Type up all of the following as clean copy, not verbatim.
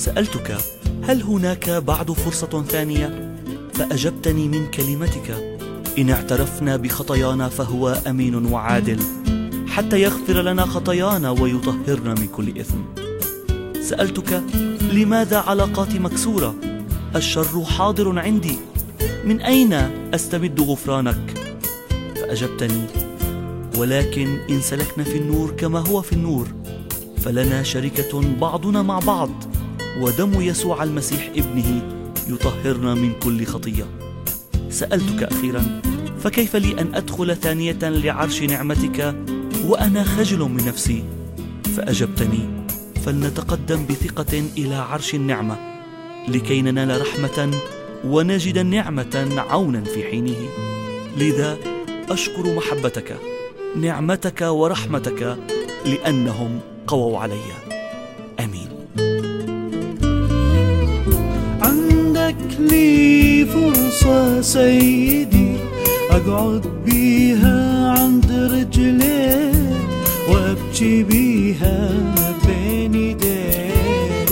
سألتك هل هناك بعد فرصة ثانية؟ فأجبتني من كلمتك: إن اعترفنا بخطايانا فهو أمين وعادل حتى يغفر لنا خطايانا ويطهرنا من كل إثم. سألتك لماذا علاقاتي مكسورة؟ الشر حاضر عندي، من أين أستمد غفرانك؟ فأجبتني: ولكن إن سلكنا في النور كما هو في النور فلنا شركة بعضنا مع بعض، ودم يسوع المسيح ابنه يطهرنا من كل خطية. سألتك أخيرا: فكيف لي أن أدخل ثانية لعرش نعمتك وأنا خجل من نفسي؟ فأجبتني: فلنتقدم بثقة إلى عرش النعمة لكي ننال رحمة ونجد نعمة عونا في حينه. لذا أشكر محبتك، نعمتك ورحمتك، لأنهم قووا علي. آمين. عندك لي فرصة سيدي أقعد بيها عند رجليك وأبكي بيها بين يديك،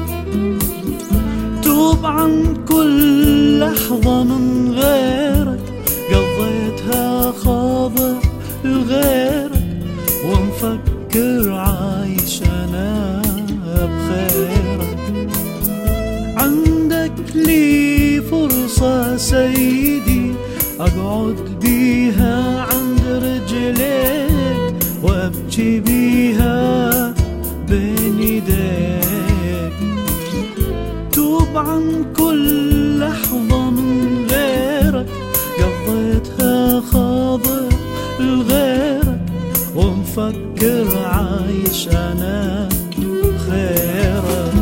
توب عن كل لحظة من غيرك قضيتها خاضع لغيرك، ومفكر عايش أنا بخيرك. عندك لي فرصة سيدي أقعد بيها عند رجليك وأبكي بيها بين يديك، توب عن كل لحظة من غيرك قضيتها خاضع لغيرك، ومفكر عايش أنا بخيرك.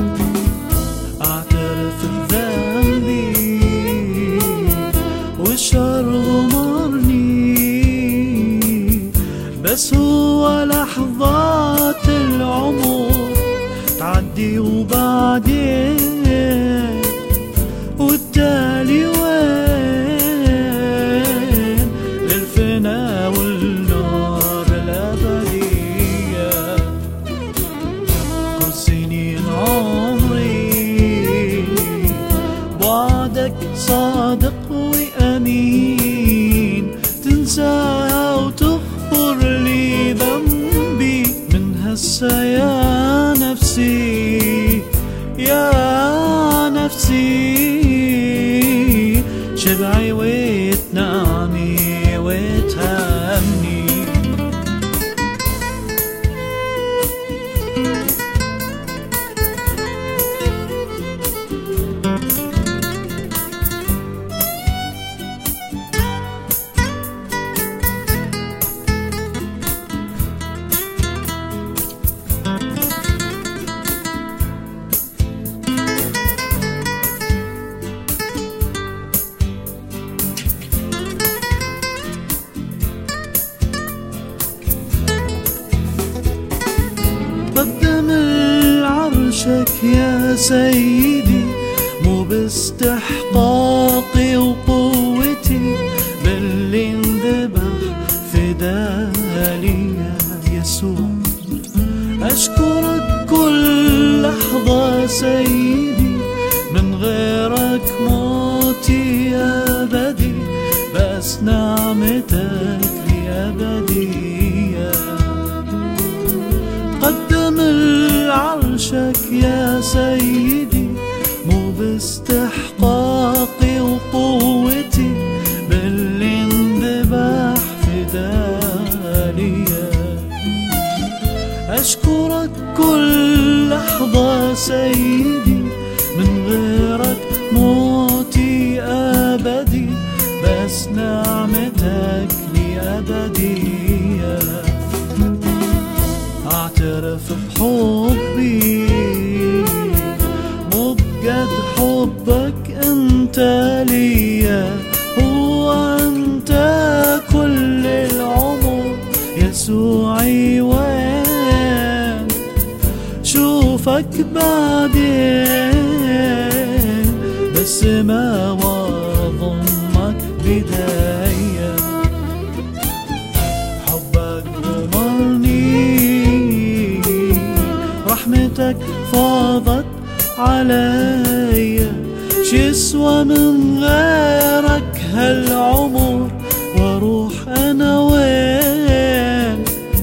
أعترف بذنبي والشر غمرني، بس هو لحظات العمر تعدي وبعدين والتالي وين للفنا والنار الأبدية. كل سنين عمري وعدك صادق وأمين، تنساها وتغفر لي ذنبي من هسه يا نفسي، يا نفسي. شبعي وتنامي وتهمني. قدم العرشك يا سيدي مو باستحقاقي وقوتي، بل انذبح فدالي يا يسوع. أشكرك كل لحظة سيدي، من غيرك موتي أبدي، بس نعمتك لي أبدية. قدم العرشك يا سيدي مو باستحقاقي وقوتي، بل انذبح فدالي. أشكرك كل لحظة سيدي، من غيرك موتي أبدي، بس نعمتك لي أبدية. أعترف بحبي مو بقد حبك أنت ليا، هو أنت كل العمر يسوعي. وين شوفك بعدين بس ما وضمك بداية. حبك غمرني، رحمتك فاضت عليا، شسوى من غيرك هالعمر واروح انا وين؟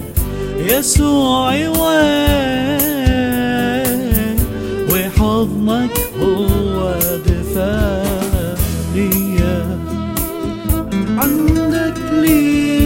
يسوعي وين؟ وحضنك هو دفاعي، عندك لي